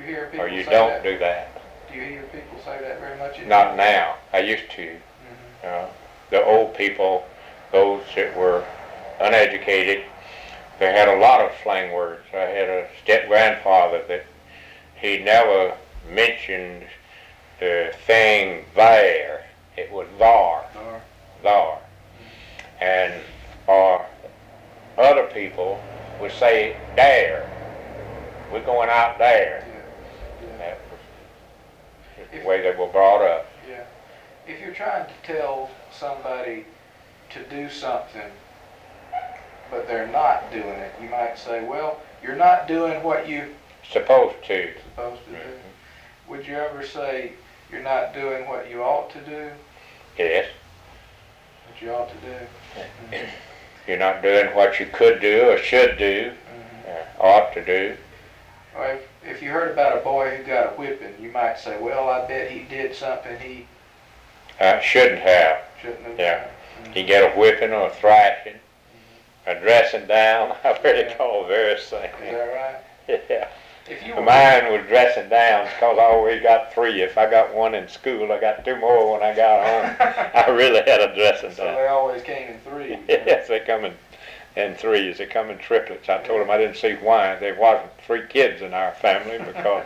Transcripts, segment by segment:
hear people or you say don't that? do that. Do you hear people say that very much? Not now. I used to. The old people, those that were uneducated, they had a lot of slang words. I had a step-grandfather that he never mentioned the thing there. It was thar. Thar. And for other people would say there. We're going out there. That was the way they were brought up. Yeah. If you're trying to tell somebody to do something, but they're not doing it, you might say, well, you're not doing what you supposed to do. Would you ever say you're not doing what you ought to do? Yes. What you ought to do? You're not doing what you could do or should do, ought to do. Well, if you heard about a boy who got a whipping, you might say, well, I bet he did something he shouldn't have. Yeah. He get a whipping or a thrashing, a dressing down. I've heard it called various things. Is that right? Yeah. If you Mine was dressing down because I always got 3. If I got 1 in school, I got 2 more when I got home. I really had a dressing down. So they always came in 3s. Yes, they come in 3s. They come in triplets. I told them I didn't see why there wasn't 3 kids in our family because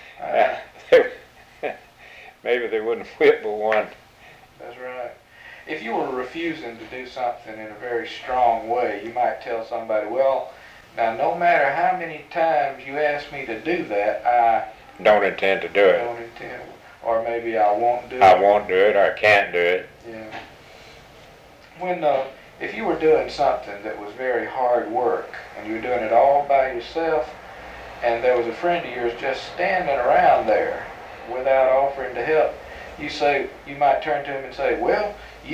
maybe they wouldn't whip but 1. That's right. If you were refusing to do something in a very strong way, you might tell somebody, well, now no matter how many times you ask me to do that, I don't intend to do it. Don't intend, or maybe I won't do it. I won't do it, or I can't do it. Yeah. When if you were doing something that was very hard work, and you were doing it all by yourself, and there was a friend of yours just standing around there without offering to help, you might turn to him and say, well,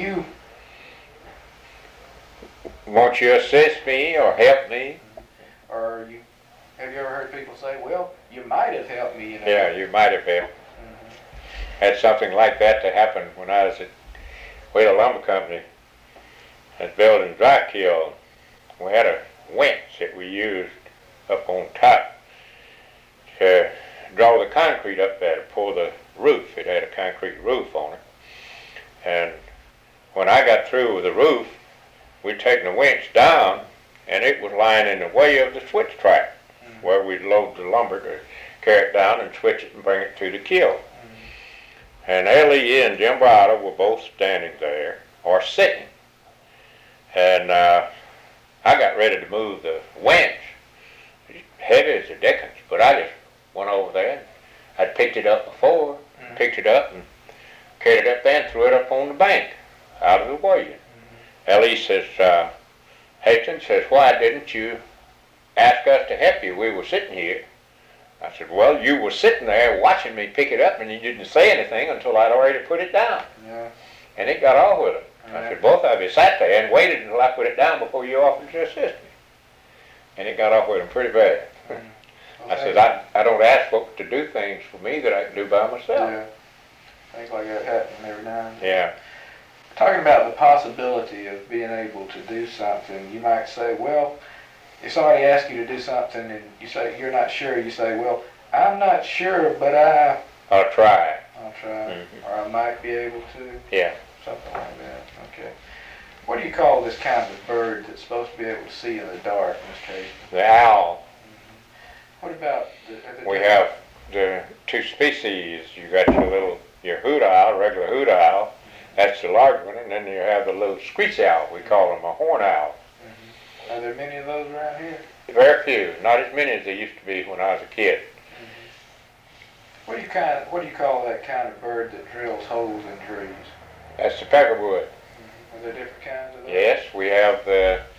won't you assist me or help me? Or have you ever heard people say, well, you might have helped me? Yeah, you might have helped. Had something like that to happen when I was at Wheeler Lumber Company at building dry kiln. We had a winch that we used up on top to draw the concrete up there to pour the roof. It had a concrete roof on it. And when I got through with the roof, we'd taken the winch down, and it was lying in the way of the switch track, where we'd load the lumber to carry it down and switch it and bring it to the kiln. And L.E. and Jim Browder were both standing there, or sitting. And I got ready to move the winch. It's heavy as a dickens, but I just went over there. I'd picked it up before, picked it up and carried it up there and threw it up on the bank, out of the way. L.E. says, Hastings says, why didn't you ask us to help you? We were sitting here. I said, well, you were sitting there watching me pick it up, and you didn't say anything until I'd already put it down. Yeah. And it got off with it. I said, both of you sat there and waited until I put it down before you offered to assist me. And it got off with them pretty bad. I said, I don't ask folks to do things for me that I can do by myself. Yeah. Things like that happen every now and then. Yeah. Talking about the possibility of being able to do something, you might say, well, if somebody asks you to do something and you say you're not sure, you say, well, I'm not sure, but I'll try. I'll try. Or I might be able to. Yeah. Something like that. Okay. What do you call this kind of bird that's supposed to be able to see in the dark in this case? The owl. What about we have the 2 species. You got your hoot owl, regular hoot owl. That's the large one, and then you have the little screech owl. We call them a horn owl. Are there many of those around here? Very few. Not as many as there used to be when I was a kid. What do you call that kind of bird that drills holes in trees? That's the peckerwood. Are there different kinds of those? Yes, we have the